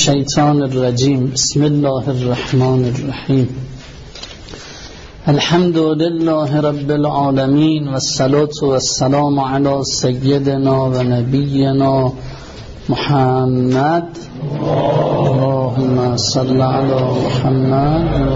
الشیطان الرجیم. بسم الله الرحمن الرحیم. الحمد لله رب العالمین و الصلاة و السلام علی سیدنا و نبینا محمد. اللهم صل علی محمد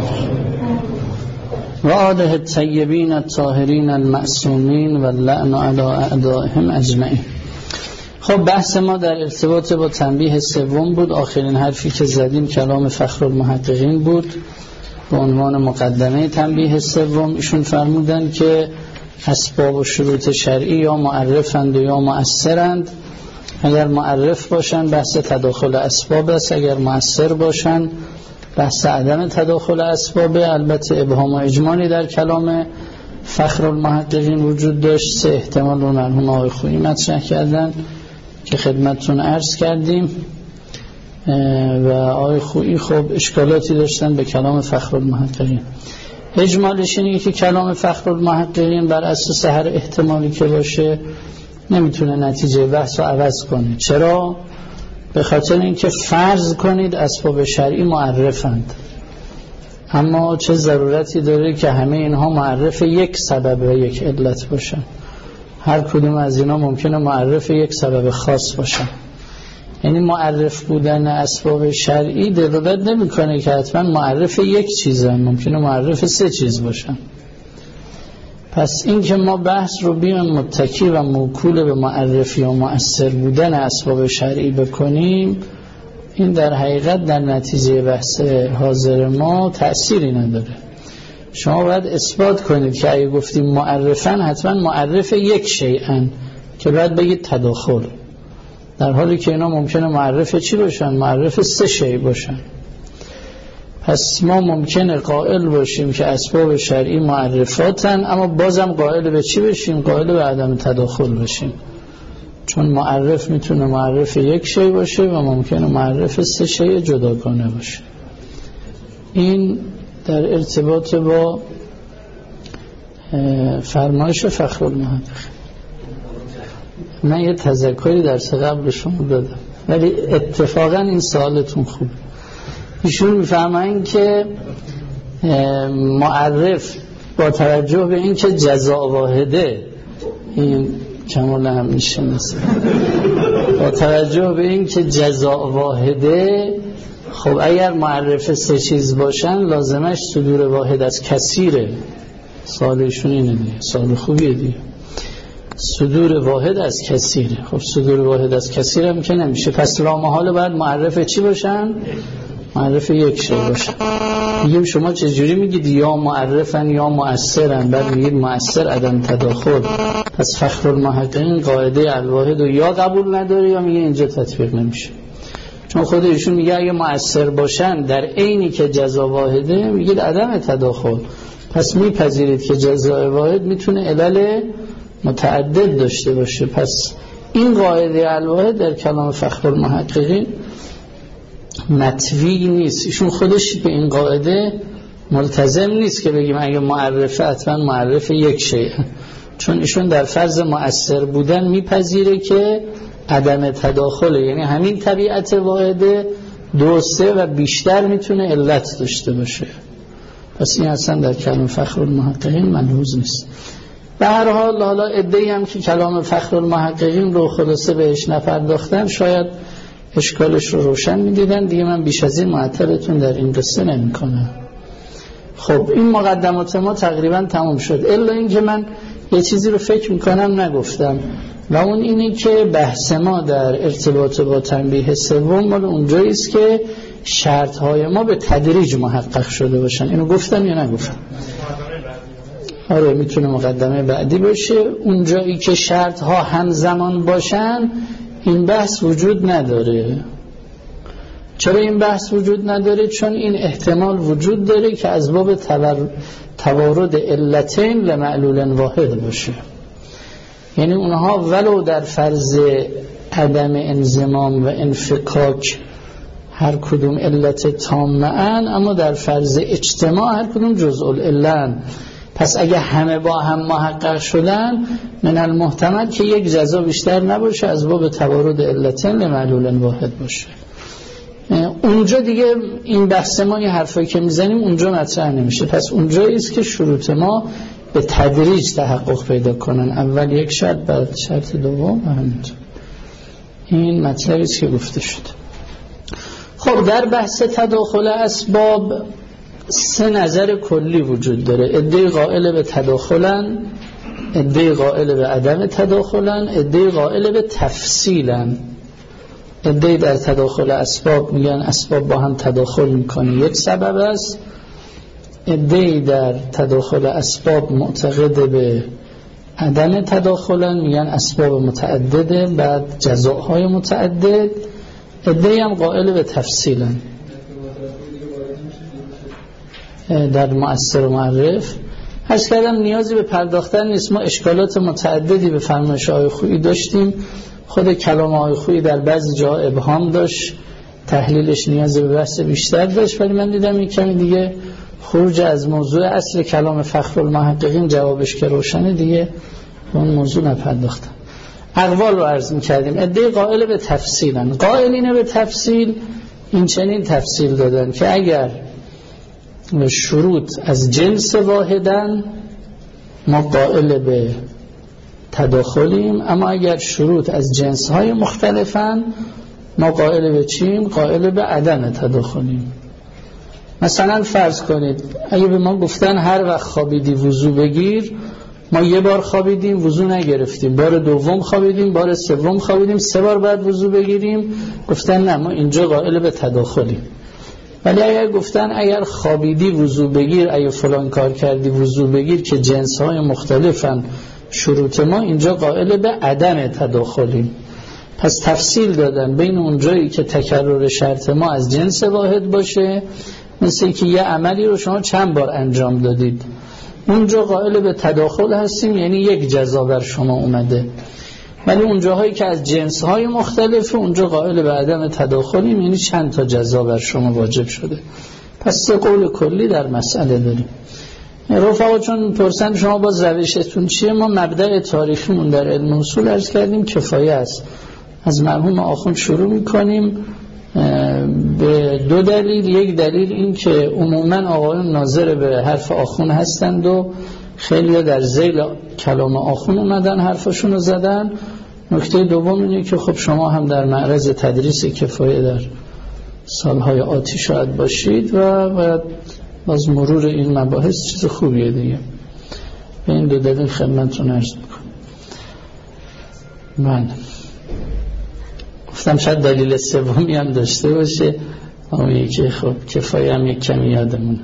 و آله الطیبین الطاهرین المعصومین و اللعن علی اعدائهم اجمعین. خب بحث ما در ارتباط با تنبیه سوم بود. آخرین حرفی که زدیم کلام فخرالمحققین بود به عنوان مقدمه تنبیه سوم. ایشون فرمودن که اسباب و شروط شرعی یا معرفند و یا مؤثرند. اگر معرف باشن بحث تداخل اسباب است، اگر مؤثر باشن بحث عدم تداخل اسبابه. البته ابهام و اجمالی در کلام فخرالمحققین وجود داشت. سه احتمال رو مرحوم آقای خویی مطرح کردن که خدمتتون عرض کردیم و آقای خویی خب اشکالاتی داشتن به کلام فخرالمحققین. اجمالش اینه که کلام فخرالمحققین بر اساس هر احتمالی که باشه نمیتونه نتیجه بحث رو عوض کنه. چرا؟ به خاطر اینکه فرض کنید اسباب شرعی معرفند، اما چه ضرورتی داره که همه اینها معرف یک سبب و یک علت باشن؟ هر کدوم از اینا ممکنه معرف یک سبب خاص باشن. یعنی معرف بودن اسباب شرعی دلالت نمیکنه که حتما معرف یک چیزن، ممکنه معرف سه چیز باشن. پس این که ما بحث رو بیان متکی و موکول به معرفی و مؤثر بودن اسباب شرعی بکنیم، این در حقیقت در نتیجه بحث حاضر ما تأثیری نداره. شما باید اثبات کنید که اگه گفتیم معرفن حتما معرف یک شیئن که باید بگید تداخل، در حالی که اینا ممکنه معرف چی باشن؟ معرف سه شیء باشن. پس ما ممکنه قائل باشیم که اسباب شرعی معرفاتن، اما بازم قائل به چی بشیم؟ قائل به عدم تداخل بشیم، چون معرف میتونه معرف یک شیء باشه و ممکنه معرف سه شیء جداگانه باشه. این در ارتباط با فرمایش فخرالمحققین. من یه تذکری درس قبل شما دادم ولی اتفاقا این سوالتون خوبه. ایشون میفرمایند که معرف با توجه به این که جزا واحده، این کمال هم میشه مثلا با توجه به این که جزا واحده، خب اگر معرف سه چیز باشن لازمش صدور واحد از کثیره. سوالشون اینه دیگه، سوال خوبیه دیگه. صدور واحد از کثیره. خب صدور واحد از کثیر هم که نمیشه، پس لامحاله باید معرف چی باشن؟ معرف یک شی باشن. میگیم شما چجوری میگید یا معرفن یا مؤثرن، بعد میگید مؤثر عدم تداخل؟ پس فخرالمحققین قاعده الواحد رو یا قبول نداره یا میگه اینجا تطبیق نمیشه. چون خود ایشون میگه اگه مؤثر باشن در عینی که جزا واحده میگید عدم تداخل. پس میپذیرید که جزا واحد میتونه علل متعدد داشته باشه. پس این قاعده الواحد در کلام فخرالمحققین مطوی نیست. ایشون خودش به این قاعده ملتزم نیست که بگیم اگه معرفه حتما معرف یک شیء، چون ایشون در فرض مؤثر بودن میپذیره که عدم تداخله، یعنی همین طبیعت واحده دو سه و بیشتر میتونه علت داشته باشه. پس این اصلا در کلام فخرالمحققین ملحوظ نیست. به هر حال حالا عده‌ای هم که کلام فخرالمحققین رو خلاصه بهش نپرداختن شاید اشکالش رو روشن میدیدن دیگه. من بیش از این معطلتون در این قصه نمی کنم. خب این مقدمات ما تقریبا تمام شد، الا این که من یه چیزی رو فکر میکنم نگفتم و اون اینه که بحث ما در ارتباط با تنبیه سوم مال اونجایی است که شرطهای ما به تدریج محقق شده باشن. اینو گفتم یا نگفتم؟ آره میتونه مقدمه بعدی باشه. اونجایی که شرطها همزمان باشن این بحث وجود نداره. چرا این بحث وجود نداره؟ چون این احتمال وجود داره که از باب توارد علتین لمعلول واحد باشه. یعنی اونها ولو در فرض عدم انضمام و انفکاک هر کدوم علت تامه ان، اما در فرض اجتماع هر کدوم جزء العلن. پس اگه همه با هم محقق شدن من المحتمل که یک جزا بیشتر نباشه از باب توارد علتین لمعلول واحد باشه. اونجا دیگه این بحث ما، این حرفایی که میزنیم اونجا مطرح نمیشه. پس اونجایی است که شروط ما به تدریج تحقق پیدا کنن، اول یک شرط بعد شرط دوم و همینطور. این مطلبی است که گفته شد. خب در بحث تداخل اسباب 3 نظر کلی وجود داره. عده قائل به تداخلن، عده قائل به عدم تداخلن، عده قائل به تفصیلن. عده در تداخل اسباب میگن اسباب با هم تداخل میکنه، یک سبب است. عده در تداخل اسباب معتقد به عدم تداخلن، میگن اسباب متعدده بعد جزاهای متعدد. عده هم قائل به تفصیلن. در مؤثر و معرف عرض کردم نیازی به پرداختن نیست. ما اشکالات متعددی به فرمایش آقای خویی داشتیم. خود کلام آقای خویی در بعضی جاها ابهام داشت، تحلیلش نیاز به بحث بیشتر داشت، ولی من دیدم این کمی دیگه خروج از موضوع اصل کلام فخرالمحققین جوابش که روشنه، دیگه اون موضوع نپرداختم. اقوال رو عرض می‌کردیم. عده قائل به تفصیلن. قائلین به تفصیل این چنین تفصیل دادن که اگر شروط از جنس واحدن ما قائل به تداخلیم، اما اگر شروط از جنس‌های مختلفن ما قائل به چیم؟ قائل به عدم تداخلیم. مثلا فرض کنید اگه به ما گفتن هر وقت خوابیدی وضو بگیر، ما یه بار خوابیدیم وضو نگرفتیم، بار دوم خوابیدیم، بار سوم خوابیدیم، 3 بار بعد وضو بگیریم، گفتن نه ما اینجا قائل به تداخلیم. ولی اگر گفتن اگر خوابیدی وضو بگیر، اگه فلان کار کردی وضو بگیر که جنس‌های مختلفن، شروط ما اینجا قائل به عدم تداخلیم. پس تفصیل دادن بین اون جایی که تکرر شرط ما از جنس واحد باشه، مثل که یه عملی رو شما چند بار انجام دادید، اونجا قائل به تداخل هستیم، یعنی یک جزا بر شما اومده. ولی اون جاهایی که از جنس‌های مختلفه اونجا قائل به عدم تداخلیم، یعنی چند تا جزا بر شما واجب شده. پس 3 قول کلی در مسئله داریم. رفقا چون پرسن شما باز روشتون چیه، ما مبدأ تاریخیمون در علم اصول عرض کردیم کفایه است. از مرحوم آخوند شروع میکنیم به 2 دلیل. یک دلیل این که عموما آقایون ناظر به حرف آخوند هستند و خیلی در ذیل کلام آخوند اومدن حرفشون رو زدن. نکته دوم اینه که خب شما هم در معرض تدریس کفایه در سالهای آتی شاید باشید و باید باز مرور این مباحث چیز خوبیه دیگه. به این 2 دلیل خدمتتون عرض میکنم. من گفتم شاید دلیل سومی هم داشته باشه، اما یکی خب کفایه هم یک کمی یادمونه.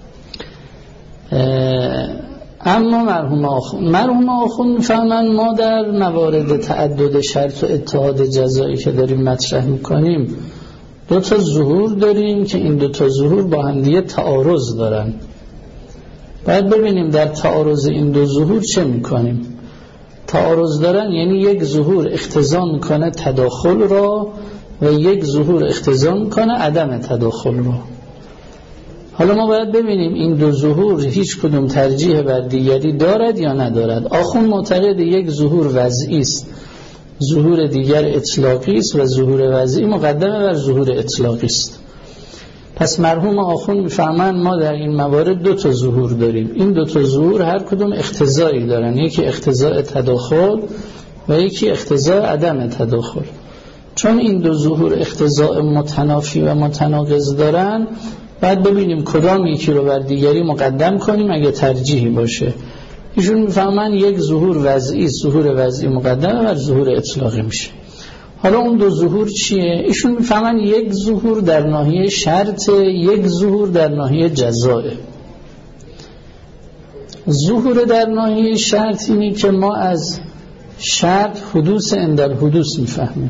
اما مرحوم آخوند میفهمن ما در موارد تعدد شرط و اتحاد جزایی که داریم مطرح میکنیم 2 تا ظهور داریم که این 2 تا ظهور با هم دیگه تعارض دارن. باید ببینیم در تعارض این 2 ظهور چه میکنیم. تعارض دارن یعنی یک ظهور اقتضا میکنه تداخل را و یک ظهور اقتضا میکنه عدم تداخل را. حالا ما باید ببینیم این 2 ظهور هیچ کدوم ترجیح بر دیگری دارد یا ندارد. آخوند معتقد یک ظهور وضعی است، ظهور دیگر اطلاقی است و ظهور وضعی مقدمه بر ظهور اطلاقی است. پس مرحوم آخوند میفهمن ما در این موارد 2 تا ظهور داریم. این 2 تا ظهور هر کدوم اقتضایی دارن، یکی اقتضاء تداخل و یکی اقتضاء عدم تداخل. چون این 2 ظهور اقتضاء متنافی و متناقض دارن، باید ببینیم کدام یکی رو بر دیگری مقدم کنیم اگه ترجیحی باشه. ایشون میفهمن یک ظهور وضعی، ظهور وضعی مقدمه بر ظهور اطلاقی میشه. حالا اون 2 ظهور چیه؟ ایشون میفهمن یک ظهور در ناحیه شرط، یک ظهور در ناحیه جزائه. ظهور در ناحیه شرط اینه که ما از شرط حدوث عندالحدوث میفهمیم.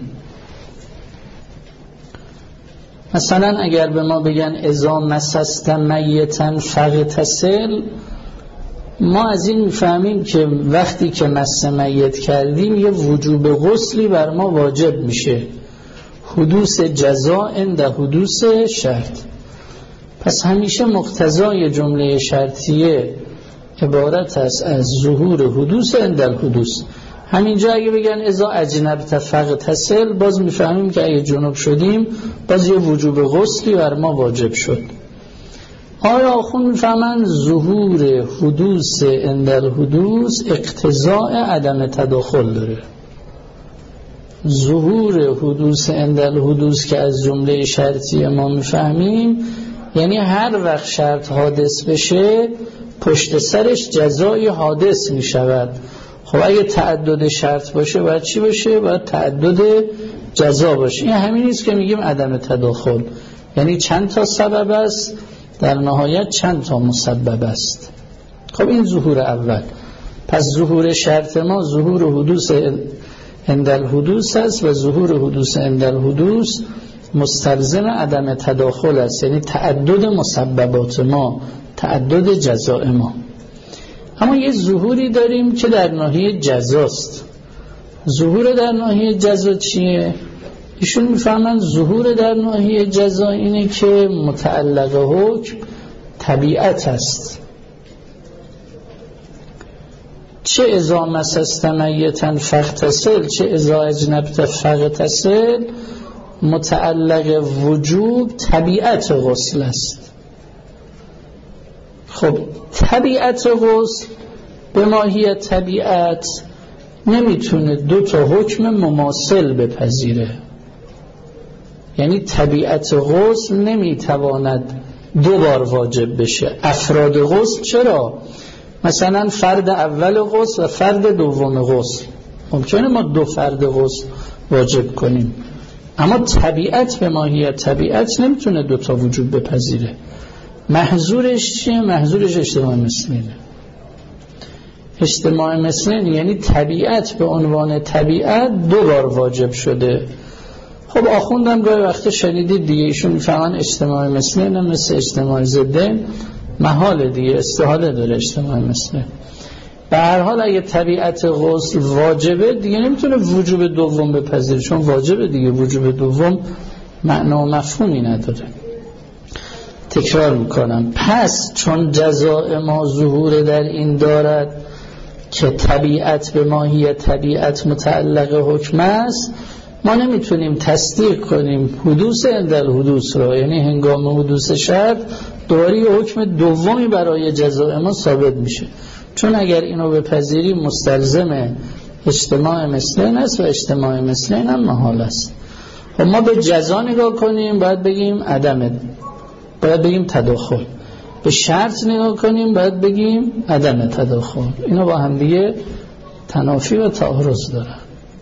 مثلا اگر به ما بگن اذا مسست میتا فاغتسل، ما از این میفهمیم که وقتی که مس میت کردیم یه وجوب غسلی بر ما واجب میشه، حدوث جزاء عند حدوث شرط. پس همیشه مقتضای جمله شرطیه عبارت است از ظهور حدوث عند الحدوث. همینجا اگه بگن اذا اجنبت فاغتسل، باز میفهمیم که اگه جنوب شدیم باز یه وجوب غسلی بر ما واجب شد. آیا آخوند میفهمن ظهور حدوث اندل حدوث اقتضاء عدم تداخل داره؟ ظهور حدوث اندل حدوث که از جمله شرطی ما میفهمیم یعنی هر وقت شرط حادث بشه پشت سرش جزای حادث میشود. خب اگه تعدد شرط باشه باید چی باشه؟ باید تعدد جزا باشه. این همین است که میگیم عدم تداخل، یعنی چند تا سبب است در نهایت چند تا مسبب است. خب این ظهور اول. پس ظهور شرط ما ظهور حدوث اندل حدوث است و ظهور حدوث اندل حدوث مستلزم عدم تداخل است، یعنی تعدد مسببات ما، تعدد جزاء ما. اما یه ظهوری داریم که در ناحیه جزاست. ظهور در ناحیه جزا چیه؟ ایشون میفهمن ظهور در ناحیه جزا اینه که متعلق حکم طبیعت است. چه اذا مسست میتا فاغتسل چه اذا اجنبت فاغتسل، متعلق وجوب طبیعت غسل است. خب طبیعت غسل به ماهیت طبیعت نمیتونه دو تا حکم مماثل بپذیره، یعنی طبیعت غسل نمیتواند دو بار واجب بشه. افراد غسل چرا؟ مثلا فرد اول غسل و فرد دوم غسل ممکنه ما دو فرد غسل واجب کنیم، اما طبیعت به ماهیت طبیعت نمیتونه دو تا وجوب بپذیره. محظورش چیه؟ محظورش اجتماع مثلینه. اجتماع مثلین یعنی طبیعت به عنوان طبیعت دو بار واجب شده. خب آخوندم گاهی وقتا شنیدید دیگه، ایشون میفهمن اجتماع مثلین مثل اجتماع ضدین محال دیگه، استحاله داره اجتماع مثلین. به هر حال اگه طبیعت غسل واجبه دیگه نمیتونه وجوب دوم بپذیره، چون واجبه دیگه، وجوب دوم معنا و مفهومی نداره. تکرار میکنم، پس چون جزاء ما ظهور در این دارد که طبیعت به ماهیت طبیعت متعلق حکم است، ما نمیتونیم تصدیق کنیم حدوث اندل حدوث را، یعنی هنگام حدوث شرط دوباره حکم دومی برای جزاء ما ثابت میشه، چون اگر اینو بپذیریم مستلزم اجتماع مثلین است و اجتماع مثلین هم محال است. خب ما به جزا نگاه کنیم باید بگیم عدم، باید بگیم تداخل. به شرط نگاه کنیم باید بگیم عدم تداخل. اینا با هم دیگه تنافی و تعارض دارن.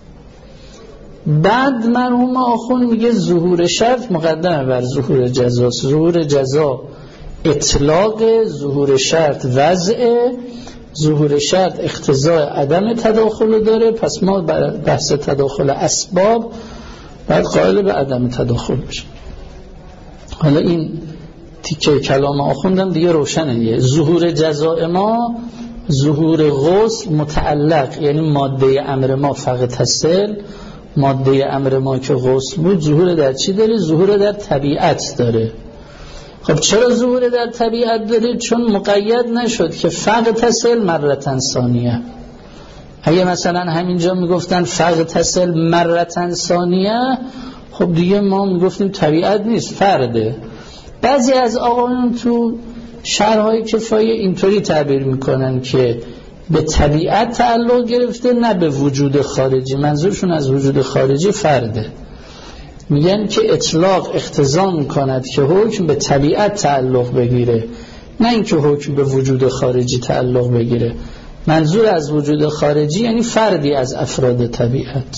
بعد مرحوم آخوند میگه ظهور شرط مقدمه بر ظهور جزا. ظهور جزا اطلاق، ظهور شرط وضع، ظهور شرط اقتضاء عدم تداخل داره. پس ما بحث تداخل اسباب باید قائل به عدم تداخل بشیم. حالا این تیکه کلام آخوندم دیگه روشنه. ظهور جزاء ما ظهور غسل متعلق، یعنی ماده امر ما فاغتسل، ماده امر ما که غسل بود، ظهور در چی داره؟ ظهور در طبیعت داره. خب چرا ظهور در طبیعت داره؟ چون مقید نشد که فاغتسل مرتن ثانیه. اگه مثلا همینجا میگفتن فاغتسل مرتن ثانیه، خب دیگه ما میگفتیم طبیعت نیست، فرده. بعضی از آقایون تو شرح‌های کفایه اینطوری تعبیر میکنن که به طبیعت تعلق گرفته نه به وجود خارجی. منظورشون از وجود خارجی فرده. میگن که اطلاق اقتضا میکند که حکم به طبیعت تعلق بگیره، نه اینکه حکم به وجود خارجی تعلق بگیره. منظور از وجود خارجی یعنی فردی از افراد طبیعت.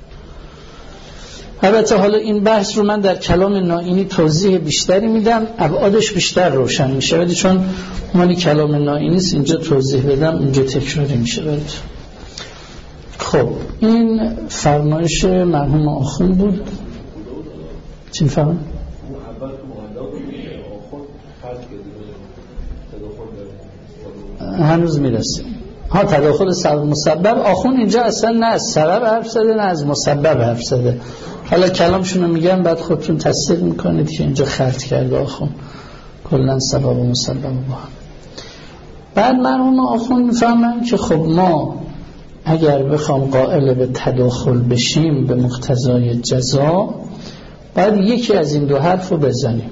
البته حالا این بحث رو من در کلام نائینی توضیح بیشتری میدم، ابعادش بیشتر روشن میشه، ولی چون مالی کلام نائینی است اینجا توضیح بدم اینجا تکراری میشه برد. خب این فرمایش مرحوم آخوند بود. چی میفهمم؟ هنوز میرسیم. تداخل سبب مسبب. آخوند اینجا اصلا نه از سبب حرف زده نه از مسبب حرف زده. حالا کلامشونو میگم بعد خودتون تصدیق میکنید که اینجا خرط کرده آخوند کلن سبب و مسبب با هم. بعد مرحوم آخوند میفهمن که خب ما اگر بخوام قائل به تداخل بشیم به مقتضای جزا، باید یکی از این دو حرف رو بزنیم.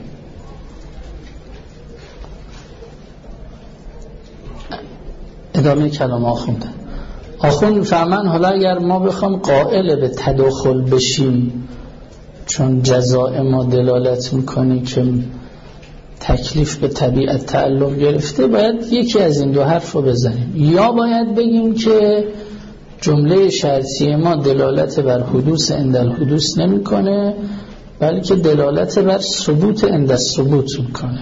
ادامه کلام آخوند فهمن حالا اگر ما بخوام قائل به تداخل بشیم، چون جزاء ما دلالت میکنه که تکلیف به طبیعت تعلق گرفته، باید یکی از این دو حرف رو بزنیم. یا باید بگیم که جمله شرطی ما دلالت بر حدوث عند الحدوث نمیکنه، بلکه دلالت بر ثبوت عند الثبوت میکنه.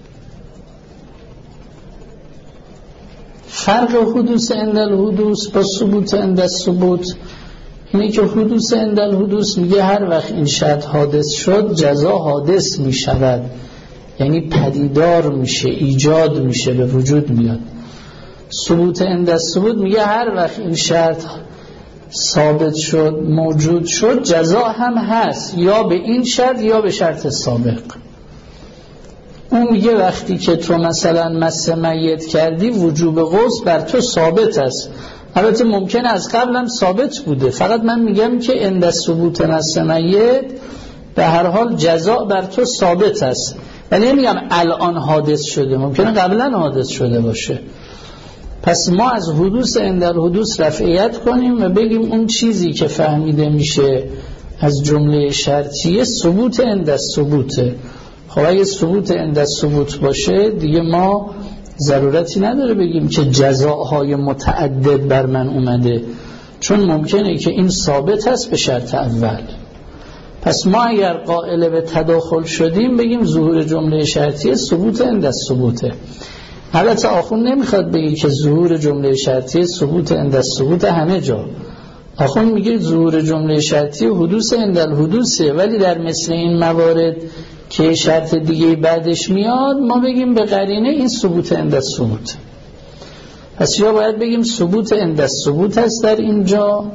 فرق حدوث عند الحدوث با ثبوت عند الثبوت اینه که حدوث عند الحدوث میگه هر وقت این شرط حادث شد جزا حادث میشود، یعنی پدیدار میشه، ایجاد میشه، به وجود میاد. ثبوت عند الثبوت میگه هر وقت این شرط ثابت شد، موجود شد، جزا هم هست، یا به این شرط یا به شرط سابق. اون میگه وقتی که تو مثلا مس میت کردی وجوب غسل بر تو ثابت است، البته ممکنه از قبل هم ثابت بوده، فقط من میگم که عند ثبوت مس میت به هر حال جزا بر تو ثابت است، ولی نمیگم الان حادث شده، ممکنه قبلا حادث شده باشه. پس ما از حدوث عند الحدوث رفعیت کنیم و بگیم اون چیزی که فهمیده میشه از جمله شرطیه ثبوت عند الثبوته. خب اگه ثبوت عند الثبوت باشه دیگه ما ضرورتی نداره بگیم که جزاهای متعدد بر من اومده، چون ممکنه که این ثابت هست به شرط اول. پس ما اگر قائل به تداخل شدیم بگیم ظهور جمله شرطیه ثبوت عند الثبوته. البته آخوند نمیخواد بگی که ظهور جمله شرطیه ثبوت عند الثبوت همه جا. آخوند میگه ظهور جمله شرطیه حدوث عند الحدوثه، ولی در مثل این موارد که شرط دیگه بعدش میاد ما بگیم به قرینه این ثبوت عند الثبوت. پس یا باید بگیم ثبوت عند الثبوت هست در اینجا،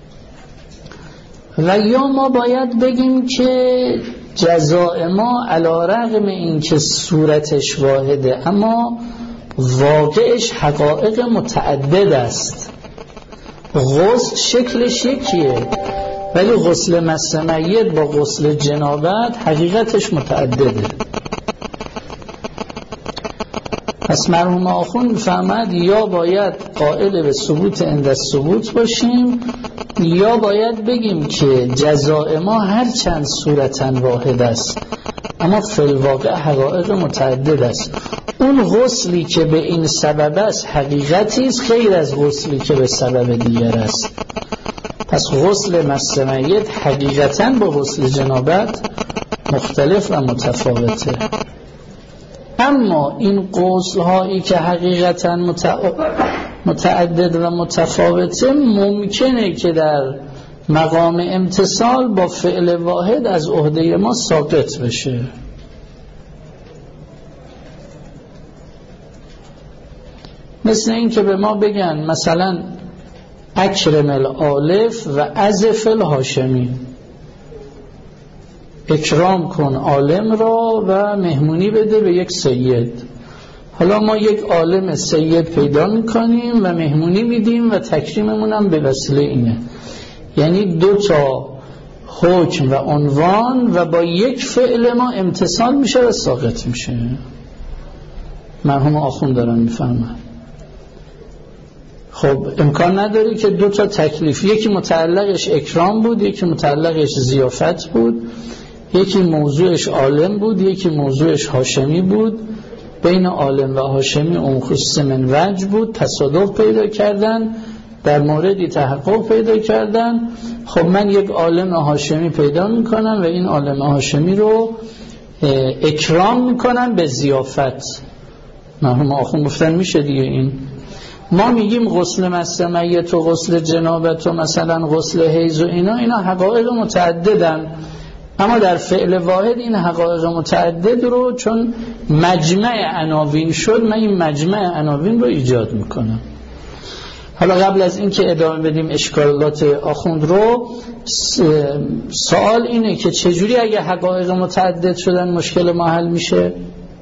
و یا ما باید بگیم که جزاء ما علی رغم این که صورتش واحده اما واقعش حقایق متعدد است. غسل شکلش یکیه ولی غسل مس میت با غسل جنابت حقیقتش متعدده. پس مرحوم آخوند فهمد یا باید قائل به ثبوت عند الثبوت باشیم، یا باید بگیم که جزاء ما هر چند صورتاً واحد است اما فی الواقع حقایق متعدد است. اون غسلی که به این سبب است حقیقتی است خیر از غسلی که به سبب دیگر است. پس غسل مس میت حقیقتاً با غسل جنابت مختلف و متفاوته. اما این غسل هایی که حقیقتاً متعدد و متفاوته ممکنه که در مقام امتصال با فعل واحد از عهده ما ساقط بشه. مثل این که به ما بگن مثلا اکرم الالف و ازف الهاشمی، اکرام کن عالم را و مهمونی بده به یک سید. حالا ما یک عالم سید پیدا میکنیم و مهمونی میدیم و تکریممون هم به وسیله اینه، یعنی دو تا حکم و عنوان و با یک فعل ما امتصال میشه و ساقط میشه. مرحوم آخوند دارن میفهمن. خب امکان نداری که دو تا تکلیف، یکی متعلقش اکرام بود، یکی متعلقش ضیافت بود، یکی موضوعش عالم بود، یکی موضوعش هاشمی بود، بین عالم و هاشمی اون خصوص من وجه بود، تصادف پیدا کردن، در موردی تحقق پیدا کردن. خب من یک عالم هاشمی پیدا میکنم و این عالم هاشمی رو اکرام میکنم به ضیافت. مرحوم آخوند گفتن میشه دیگه. این ما میگیم غسل مس میت و غسل جنابت و مثلا غسل حیض و اینا حقایق متعددن، اما در فعل واحد این حقایق متعدد رو چون مجمع عناوین شد من این مجمع عناوین رو ایجاد میکنم. حالا قبل از این که ادامه بدیم اشکالات آخوند رو، سوال اینه که چجوری اگه حقایق متعدد شدن مشکل ما حل میشه؟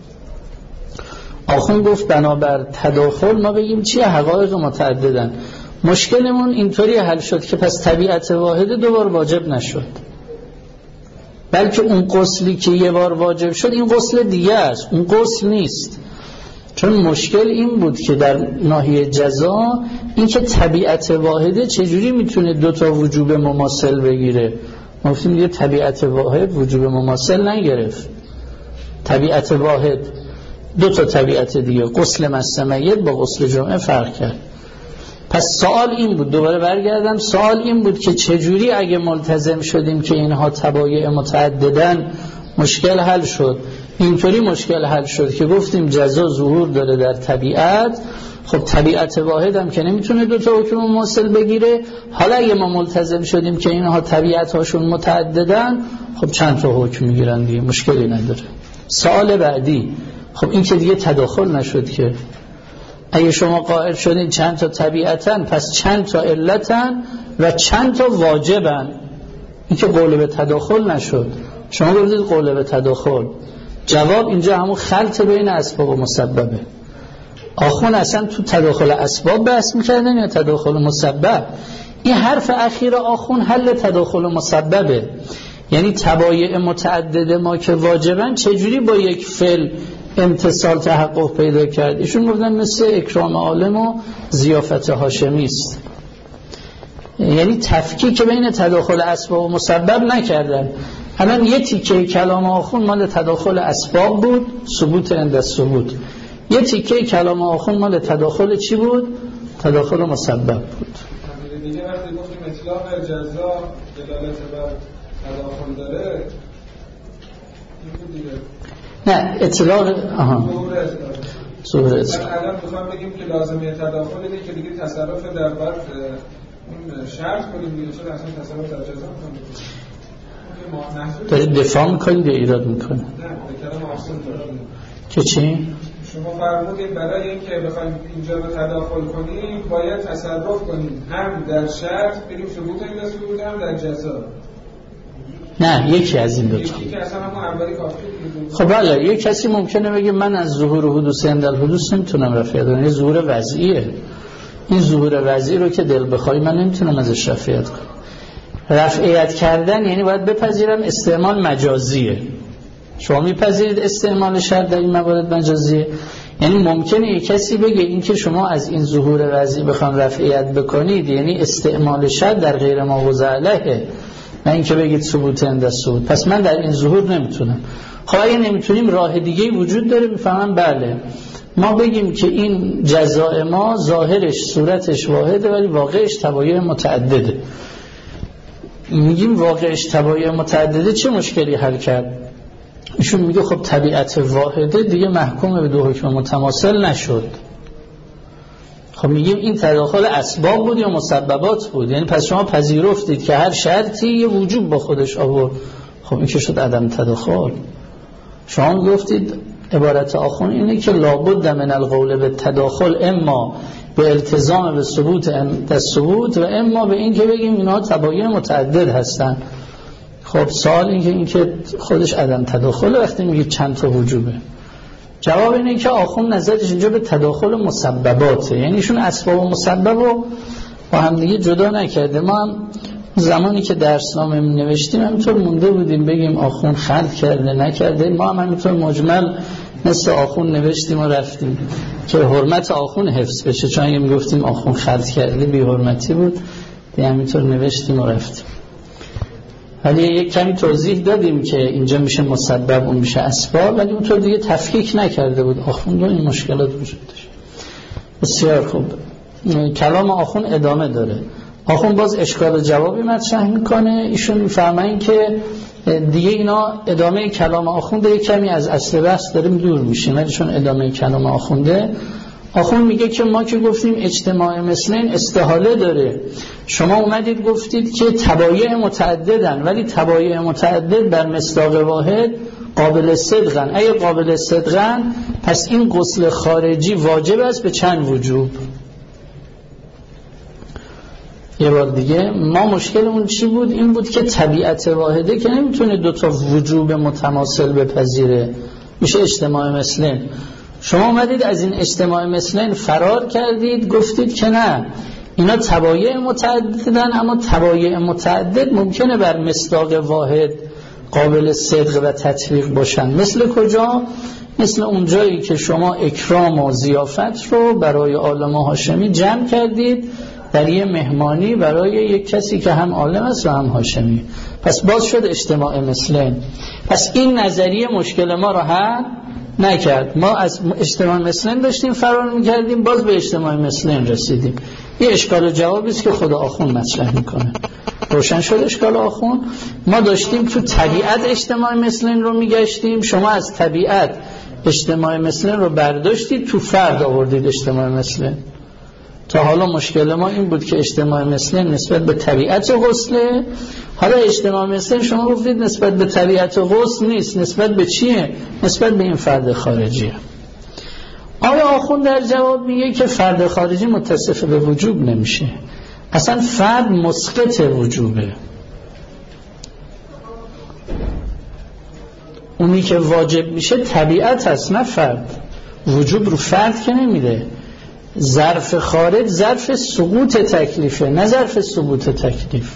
آخوند گفت بنابر تداخل ما بگیم چیه حقایق متعددن. مشکلمون اینطوری حل شد که پس طبیعت واحد دوبار واجب نشد، بلکه اون غسلی که یه بار واجب شد این غسل دیگه است، اون غسل نیست. چون مشکل این بود که در ناحیه جزا این که طبیعت واحده چجوری میتونه دوتا وجوب مماثل بگیره. ما گفتیم دیگه طبیعت واحد وجوب مماثل نگرفت، طبیعت واحد دوتا طبیعت دیگه، غسل مس میت با غسل جمعه فرق کرد. پس سوال این بود، دوباره برگردم، سوال این بود که چجوری اگه ملتزم شدیم که اینها تبایع متعددن مشکل حل شد. اینطوری مشکل حل شد که گفتیم جزا ظهور داره در طبیعت، خب طبیعت واحد هم که نمیتونه دوتا حکم مماثل بگیره. حالا اگه ما ملتزم شدیم که اینها طبیعت هاشون متعددن، خب چند تا حکم میگیرن دیگه، مشکلی نداره. سوال بعدی، خب این که دیگه تداخل نشد که، اگه شما قائل شدین چند تا طبیعتن پس چند تا علتن و چند تا واجبن. این که قول به تداخل نشد، شما گفتید قول به تداخل، جواب اینجا همون خلط بین اسباب و مسببه. آخون اصلا تو تداخل اسباب بحث میکردن یا تداخل مسبب؟ این حرف اخیر آخون حل تداخل مسببه، یعنی تبایع متعدد ما که واجبن چجوری با یک فعل امتصال تحقق پیدا کرد. ایشون گفتن مثل اکرام عالم و ضیافت هاشمی است، یعنی تفکیک بین تداخل اسباب و مسبب نکردن. الان یه تیکه کلام آخون مال تداخل اسباب بود، ثبوت عند ثبوت، یه تیکه کلام آخون مال تداخل چی بود؟ تداخل مسبب بود. دیگه وقتی گفتیم اطلاق جزا دلالت بر تداخل داره، نه اطلاق ظهور اطلاق. الان میخوام بگیم که لازمه تداخل اینه که دیگه تصرف در بعد اون شرط کنیم دیگه، چون اصلا تصرف در جزا میکنیم. دارید دفاع میکنید یا ایراد میکنید؟ نه به کلام آخون داریم که چی؟ شما فرمودید برای اینکه بخوایم اینجا رو تداخل کنیم باید تصرف کنیم هم در شرط بریم ثبوت این ثبوت هم در جزا. نه یکی از این دو تا. یکی که اصلا همون اولی کافی بود. خب بله، یک کسی ممکنه بگه من از ظهور حدوث عند الحدوث نمیتونم رفعیت کنم، این ظهور وضعیه. این ظهور وضعی رو که دل بخوای من نمیتونم ازش رفعیت کنم. رفعیت کردن یعنی باید بپذیرم استعمال مجازیه. شما میپذیرید استعمال شرط در این موارد مجازیه؟ یعنی ممکنه یک کسی بگه این که شما از این ظهور وضعی بخوام رفعیت بکنید یعنی استعمال شرط در غیر ماخوذ علیه، نه اینکه بگید ثبوت عند ثبوت، پس من در این ظهور نمیتونم. خب اگه نمیتونیم راه دیگه وجود داره؟ میفهمم بله، ما بگیم که این جزاء ما ظاهرش صورتش واحده ولی واقعش تبایع متعدده. میگیم واقعش تبایع متعدده، چه مشکلی حل کرد؟ ایشون میگه خب طبیعت واحده دیگه محکوم به دو حکم متماثل نشد. خب میگیم این تداخل اسباب بود یا مسببات بود؟ یعنی پس شما پذیرفتید که هر شرطی یه وجوب با خودش آورد. خب این که شد عدم تداخل. شما گفتید عبارت آخون اینه که لابد من القول به تداخل، اما به التزام به ثبوت ثبوت و اما به این که بگیم اینا تبایع متعدد هستن. خب سوال این که خودش عدم تداخل وقتی میگه چند تا وجوبه. جواب اینه که آخون نظرش اینجا به تداخل مسبباته، یعنی ایشون اسباب و مسبب رو با هم دیگه جدا نکرده. ما هم زمانی که درسنامه می نوشتیم همینطور مونده بودیم بگیم آخون خلط کرده نکرده، ما هم همینطور مجمل مثل آخون نوشتیم و رفتیم که حرمت آخون حفظ بشه، چون اگه میگفتیم آخون خلط کرده بی حرمتی بود دیگه همینطور نوشتیم و رفتیم. ولی یک کمی توضیح دادیم که اینجا میشه مسبب اون میشه اسباب، ولی اونطور دیگه تفکیک نکرده بود آخون، این مشکلات وجود داشت. بسیار خوب، کلام آخون ادامه داره. آخون باز اشکال و جوابی مطرح میکنه. ایشون میفرمایند که دیگه اینا ادامه کلام آخونده یک کمی از اصل بحث داریم دور میشیم، ولی چون ادامه کلام آخونده، آخون میگه که ما که گفتیم اجتماع مثلین استحاله داره، شما اومدید گفتید که تبایع متعددن ولی تبایع متعدد بر مصداق واحد قابل صدقن. اگه قابل صدقن پس این غسل خارجی واجب است به چند وجوب. یه بار دیگه، ما مشکلمون چی بود؟ این بود که طبیعت واحده که نمیتونه دوتا وجوب متماثل بپذیره، میشه اجتماع مثلین. شما اومدید از این اجتماع مثلین فرار کردید، گفتید که نه، اینا تبایع متعددن، اما تبایع متعدد ممکنه بر مصداق واحد قابل صدق و تطبیق باشن. مثل کجا؟ مثل اونجایی که شما اکرام و ضیافت رو برای عالم و هاشمی جمع کردید در یه مهمانی برای یک کسی که هم عالم است و هم هاشمی، پس باز شد اجتماع مثلین. پس این نظریه مشکل ما رو حل نکرد. ما از اجتماع مثلین داشتیم فرار میکردیم، باز به اجتماع مثلین رسیدیم. یه اشکال و جوابی است که خدا آخوند مطرح میکنه. روشن شد اشکال آخوند؟ ما داشتیم تو طبیعت اجتماع مثلین رو میگشتیم، شما از طبیعت اجتماع مثلین رو برداشتید تو فرد آوردید اجتماع مثلین. تا حالا مشکل ما این بود که اجتماع مثلین نسبت به طبیعت غسله، حالا اجتماع مثلین شما گفتید نسبت به طبیعت غسل نیست، نسبت به چیه؟ نسبت به این فرد خارجیه. آیا آخوند در جواب میگه که فرد خارجی متصف به وجوب نمیشه، اصلا فرد مسقط وجوبه، اونی که واجب میشه طبیعت هست نه فرد. وجوب رو فرد که نمیده. ظرف خارج ظرف سقوط تکلیفه نه ظرف ثبوت تکلیف.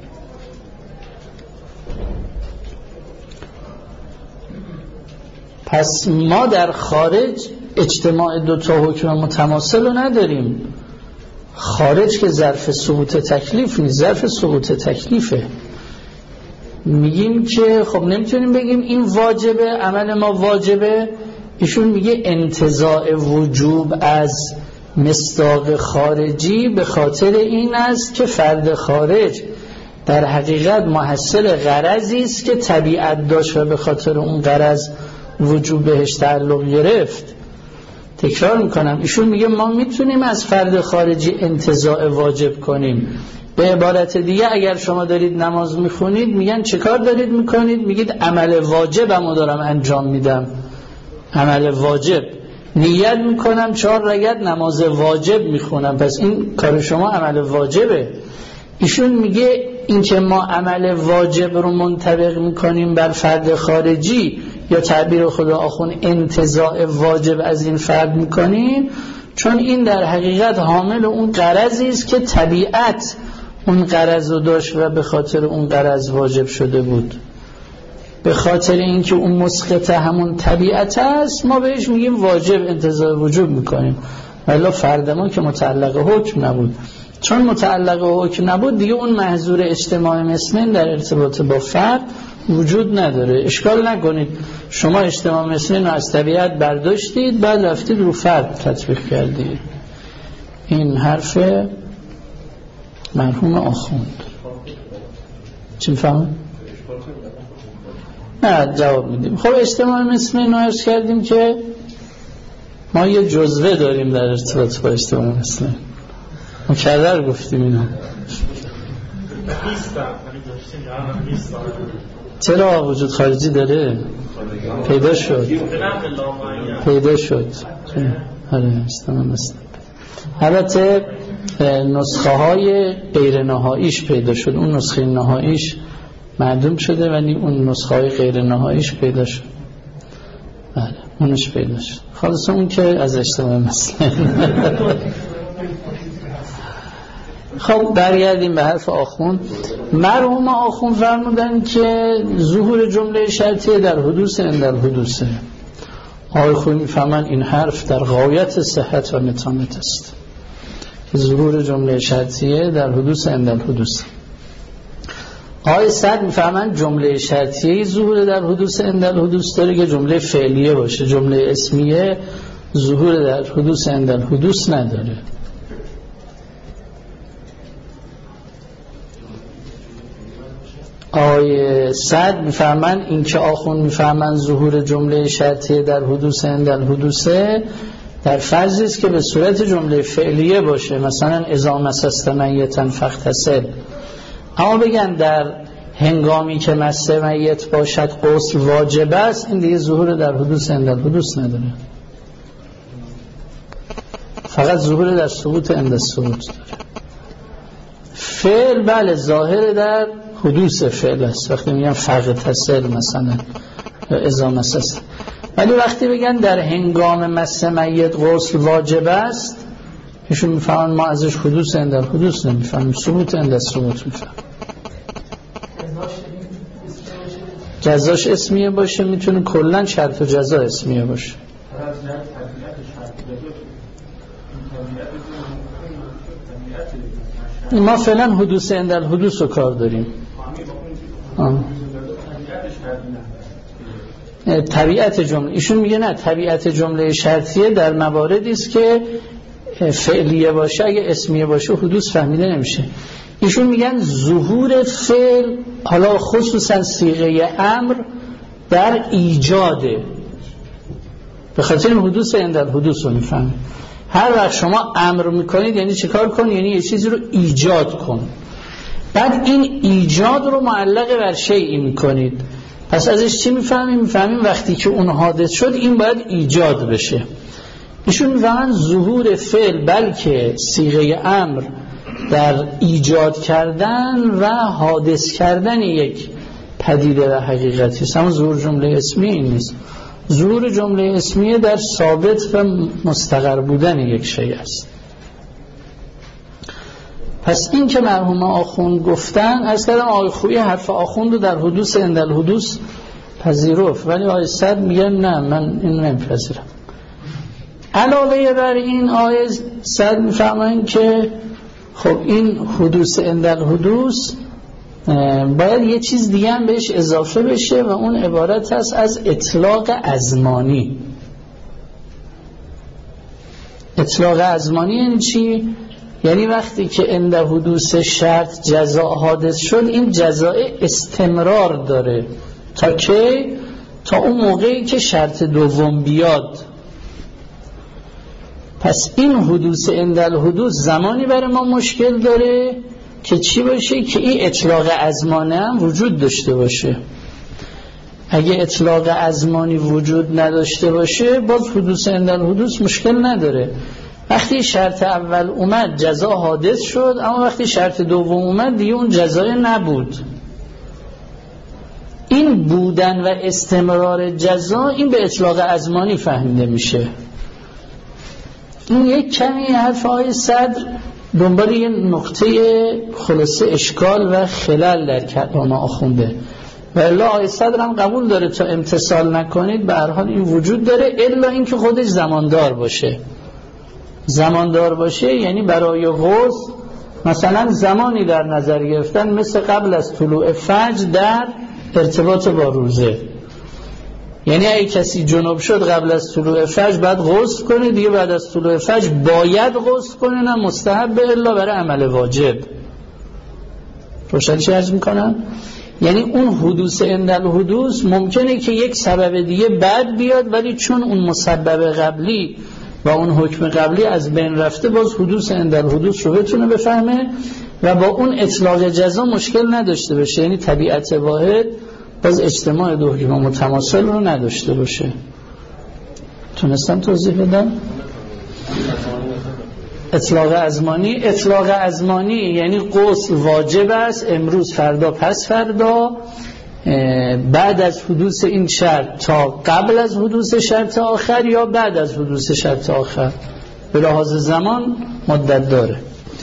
پس ما در خارج اجتماع دوتا حکم متماثل رو نداریم. خارج که ظرف ثبوت تکلیف نیست، ظرف سقوط تکلیفه. میگیم که خب نمیتونیم بگیم این واجبه، عمل ما واجبه. ایشون میگه انتزاع وجوب از مصداق خارجی به خاطر این است که فرد خارج در حقیقت محصل غرضی است که طبیعت داشت و به خاطر اون غرض وجوب بهش تعلق گرفت. تکرار میکنم، ایشون میگه ما میتونیم از فرد خارجی انتزاع واجب کنیم. به عبارت دیگه اگر شما دارید نماز میخونید میگن چه کار دارید میکنید؟ میگید عمل واجبمو دارم انجام میدم. عمل واجب نیت میکنم 4 رکعت نماز واجب میخونم، پس این کار شما عمل واجبه. ایشون میگه این که ما عمل واجب رو منطبق میکنیم بر فرد خارجی، یا تعبیر خدا آخوند انتزاع واجب از این فرد میکنیم، چون این در حقیقت حامل اون غرضی است که طبیعت اون غرض رو داشت و به خاطر اون غرض واجب شده بود. به خاطر اینکه اون مسقط همون طبیعت است ما بهش میگیم واجب، انتزاع وجوب میکنیم. ولی فرد ما که متعلق حکم نبود، چون متعلق حکم نبود دیگه اون محظور اجتماع مثلین در ارتباط با فرد وجود نداره. اشکال نکنید شما اجتماع مثلین رو از طبیعت برداشتید بعد رفتید رو فرد تطبیق کردید. این حرف مرحوم آخوند. چی میفهمون؟ نه جواب میدیم. خب اجتماع مثلین رو عرض کردیم که ما یه جزوه داریم در ارتباط با اجتماع مثلین. مکرر گفتیم اینو. چرا وجود خارجی داره؟ پیدا شد. آره اجتماع مثلین. البته نسخه های غیر نهاییش پیدا شد، اون نسخه نهاییش معدوم شده ولی اون نسخه های غیر نهاییش پیدا شد. بله اونش پیدا شد. خلاص اون که از اجتماع مثلین. خب برگردیم به حرف آخوند. مرحوم آخوند فرمودن که ظهور جمله شرطیه در حدوث اندر حدوثه. آخوند میفهمن این حرف در غایت صحت و متانت است که ظهور جمله شرطیه در حدوث اندر حدوثه. آقای صد میفهمن جمله شرطیه ظهور در حدوث اندر حدوث داره که جمله فعلیه باشه، جمله اسمیه ظهور در حدوث اندر حدوث نداره. آقای صد میفهمن این که آخوند میفهمن ظهور جمله شرطیه در حدوث اندر حدوثه در فرضی است که به صورت جمله فعلیه باشه، مثلا اذا مسست میتا فاغتسل. اما بگن در هنگامی که مس میت باشد غسل واجب است، این دیگه ظهور در حدوث اندر حدوث نداره، فقط ظهور در ثبوت اندر ثبوت داره. فعل بله ظاهر در حدوث فعل است وقتی میگن فاغتسل مثلا یا اذا مسست، ولی وقتی بگن در هنگام مس میت غسل واجب است ایشون میفهمن ما ازش حدوث عند الحدوث نمیفهمیم، ثبوت عند الثبوت میفهمیم. جزاش اسمیه باشه، میتونه کلن شرط و جزا اسمیه باشه. ما فعلا حدوث عند الحدوث رو کار داریم. طبیعت جمله، ایشون میگه نه، طبیعت جمله شرطیه در مواردی است که فعلیه باشه، اگه اسمیه باشه حدوث فهمیده نمیشه. ایشون میگن ظهور فعل، حالا خصوصا صیغه امر، در ایجاده، به خاطر حدوث عند الحدوث رو میفهمید. هر وقت شما امر میکنید یعنی چه کار کن؟ یعنی یه چیزی رو ایجاد کن. بعد این ایجاد رو معلق بر شیئی میکنید. پس ازش چی میفهمیم؟ میفهمیم وقتی که اون حادث شد این باید ایجاد بشه. ایشون میفهمن ظهور فعل بلکه صیغه امر در ایجاد کردن و حادث کردن یک پدیده و حقیقتی است. اما ظهور جمله اسمی این نیست. ظهور جمله اسمیه در ثابت و مستقر بودن یک شیء است. پس این که مرحوم آخوند گفتن، از کردم آقای خویی حرف آخوند رو در حدوث عند الحدوث پذیرفت، ولی آقای صدر میگن نه، من این نمیپذیرم. علاوه بر این آقای صدر میفهمن که خب این حدوث عند الحدوث باید یه چیز دیگه هم بهش اضافه بشه و اون عبارت است از اطلاق ازمانی. اطلاق ازمانی یعنی چی؟ یعنی وقتی که عند حدوث شرط جزا حادث شد، این جزا استمرار داره تا که تا اون موقعی که شرط دوم بیاد. پس این حدوث عند الحدوث زمانی برای ما مشکل داره که چی باشه؟ که این اطلاق ازمانه هم وجود داشته باشه. اگه اطلاق ازمانی وجود نداشته باشه باز حدوث عند الحدوث مشکل نداره. وقتی شرط اول اومد جزا حادث شد، اما وقتی شرط دوم اومد دیگه اون جزای نبود. این بودن و استمرار جزا این به اطلاق ازمانی فهمیده میشه. این یک کمی حرف آقای صدر دنبال یه نقطه خلاصه اشکال و خلل در کلام آخونده و الا آقای صدر هم قبول داره تا امتثال نکنید به هر حال این وجود داره، الا اینکه خودش زماندار باشه. زماندار باشه یعنی برای غسل مثلا زمانی در نظر گرفتن مثل قبل از طلوع فجر در ارتباط با روزه. یعنی اگه کسی جنوب شد قبل از طلوع فجر بعد غسل کنه، دیگه بعد از طلوع فجر باید غسل کنه، نه مستحب الا برای عمل واجب. روشن چی عرض میکنم؟ یعنی اون حدوث عند الحدوث ممکنه که یک سبب دیگه بعد بیاد، ولی چون اون مسبب قبلی و اون حکم قبلی از بین رفته باز حدوث عند الحدوث رو بتونه بفهمه و با اون اطلاق جزا مشکل نداشته باشه. یعنی طبیعت واحد باز اجتماع دو حکم متماثل رو نداشته باشه. تونستم توضیح بدم؟ اطلاق ازمانی یعنی غسل واجب است امروز، فردا، پس فردا، بعد از حدوث این شرط تا قبل از حدوث شرط آخر یا بعد از حدوث شرط آخر، به لحاظ زمان مدت داره.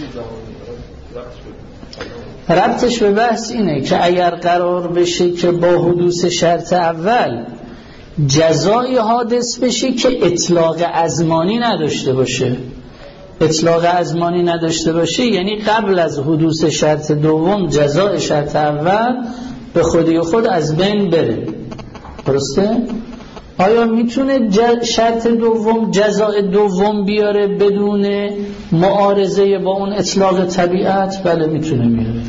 ربطش به بحث اینه که اگر قرار بشه که با حدوث شرط اول جزای حادث بشه که اطلاق ازمانی نداشته باشه، اطلاق ازمانی نداشته باشه یعنی قبل از حدوث شرط دوم جزای شرط اول به خودی خود از بین بره. درسته؟ آیا میتونه شرط دوم جزای دوم بیاره بدون معارضه با اون اطلاق طبیعت؟ بله میتونه بیاره،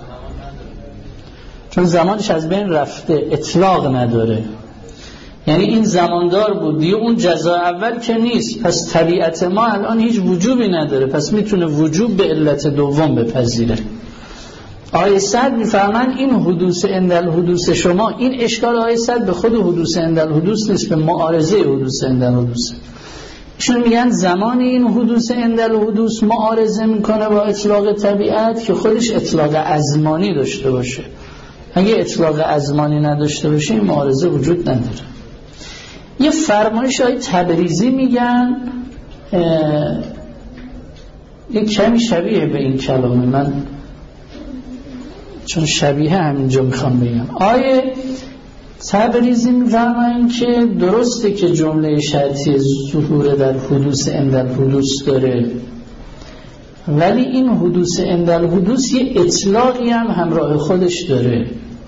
چون زمانش از بین رفته، اطلاق نداره. یعنی این زماندار بود دیگه، اون جزا اول که نیست، پس طبیعت ما الان هیچ وجوبی نداره، پس میتونه وجوب به علت دوم بپذیره. آیه صد میفهمن این حدوث عند الحدوث شما، این اشکال آیه صد به خود حدوث عند الحدوث نیست، به معارضه حدوث عند الحدوث. چون میگن زمان این حدوث عند الحدوث معارضه میکنه با اطلاق طبیعت که خودش اطلاق ازمانی داشته باشه. اگه اطلاق ازمانی نداشته باشه این معارضه وجود نداره. یه فرمایش های تبریزی میگن یک کمی شبیه به این کلامه، من چون شبیه همینجا میخوام بگم. آیه تبریزی میفرمایند که درسته که جمله شرطی ظهور در حدوث اندل حدوث داره، ولی این حدوث اندل حدوث یه اطلاقی هم همراه خودش داره.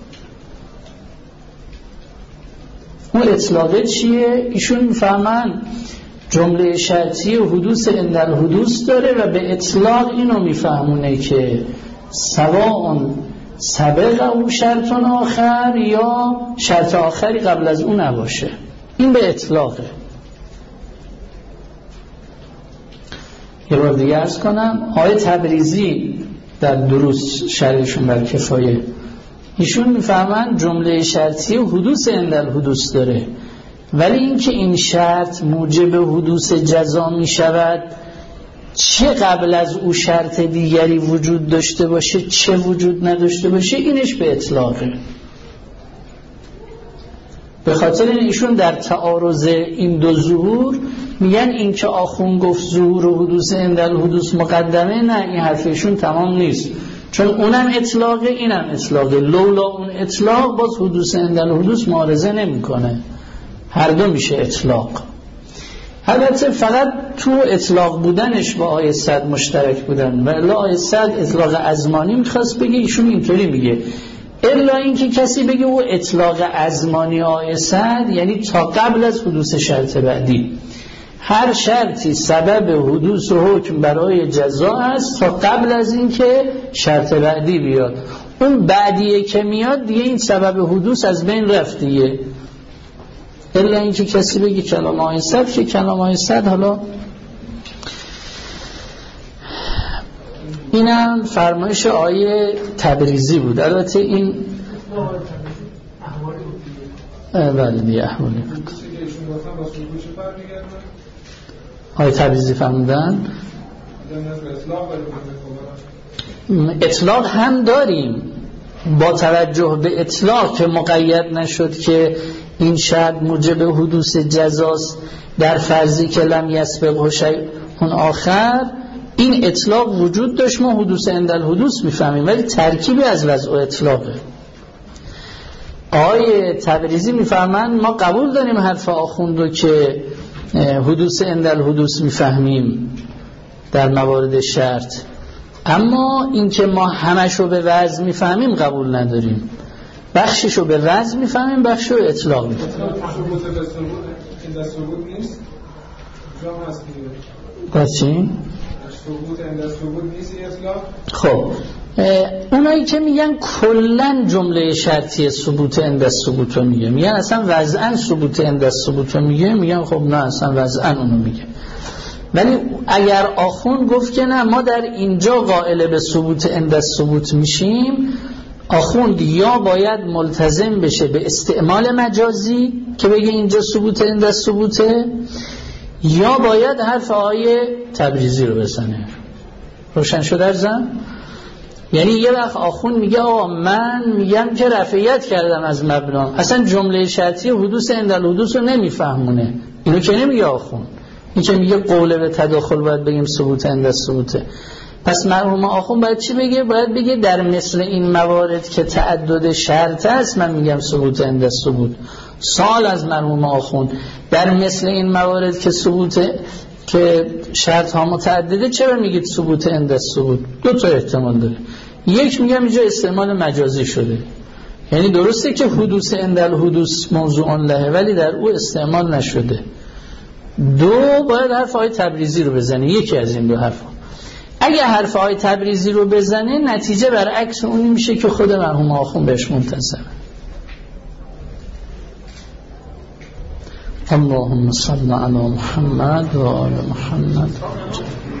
اون اطلاقه چیه؟ ایشون میفهمن جمله شرطی حدوث اندل حدوث داره و به اطلاق اینو میفهمونه که سواء سبق او شرط آخر یا شرط آخری قبل از اون نباشه. این به اطلاقه. یه بار دیگه عرض کنم، آیه تبریزی در دروس شرحشون بر کفایه ایشون میفهمن جمله شرطی حدوث اندل حدوث داره، ولی اینکه این شرط موجب حدوث جزا میشود، چه قبل از او شرط دیگری وجود داشته باشه چه وجود نداشته باشه، اینش به اطلاقه. به خاطر ایشون در تعارض این دو ظهور میگن این که آخون گفت ظهور و حدوث اندل حدوث مقدمه، نه، این حرفشون تمام نیست، چون اونم اطلاقه اینم اطلاقه. لولا اون اطلاق باز حدوث اندل حدوث معارضه نمیکنه، هر دو میشه اطلاق. البته فقط تو اطلاق بودنش با آیه 100 مشترک بودن، ولی آیه 100 اطلاق ازمانی میخواست بگه، ایشون اینطوری میگه الا اینکه کسی بگه او اطلاق ازمانی آیه 100 یعنی تا قبل از حدوث شرط بعدی. هر شرطی سبب حدوث و حکم برای جزا است تا قبل از اینکه شرط بعدی بیاد. اون بعدیه که میاد دیگه این سبب حدوث از بین رفت دیگه. الا اینکه کسی بگه کلام آیه 100 که کلام آیه 100 حالا اینم فرمایش آیه تبریزی بود. البته این بله دیگه احوالی بود. آیه تبریزی فرمودن اطلاق هم داریم، با توجه به اطلاق که مقید نشد که این شرط موجب حدوث جزاست در فرضی که لم یسبق شیء اون آخر، این اطلاق وجود داشت، ما حدوث اندل حدوث میفهمیم، ولی ترکیبی از وضع و اطلاقه. آیه تبریزی میفهمن ما قبول داریم حرف آخوندو که حدوث اندل حدوث میفهمیم در موارد شرط، اما اینکه ما همشو به وضع میفهمیم قبول نداریم. بخششو به وضع میفهمیم، بخششو به اطلاق میفهمیم. بچین؟ خب اونایی که میگن کلن جمله شرطی ثبوت اند ثبوت رو میگن اصلا وضعن ثبوت اند ثبوت رو میگن خب نه اصلا وضعن اونو میگه. ولی اگر آخوند گفت که نه ما در اینجا قائل به ثبوت اند ثبوت میشیم، آخوند یا باید ملتزم بشه به استعمال مجازی که بگه اینجا ثبوت اند ثبوته، یا باید حرف آیه تبریزی رو بزنه. روشن شد ارزم؟ یعنی یه وقت آخوند میگه آقا من میگم که رفعیت کردم از مبنا، اصلا جمله شرطی حدوث اندل حدوث رو نمیفهمونه، اینو که نمیگه آخوند. این که میگه قوله به تداخل باید بگیم ثبوت اندل ثبوته. پس مرحوم آخوند باید چی بگه؟ باید بگه در مثل این موارد که تعدد شرط است من میگم ثبوت اندل ثبوت. سوال از مرحوم آخوند در مثل این موارد که ثبوت که شرط ها متعدده چرا میگید ثبوت اند ثبوت؟ دو تا احتمال داره. یک میگم اینجا استعمال مجازی شده، یعنی درسته که حدوث اندل حدوث موضوع لهه ولی در او استعمال نشده. دو باید حرف های تبریزی رو بزنه، یکی از این دو حرف. اگه حرف های تبریزی رو بزنه نتیجه برعکس اونی میشه که خود مرحوم آخوند بهش منتظره. اللهم صل علی محمد و آل محمد.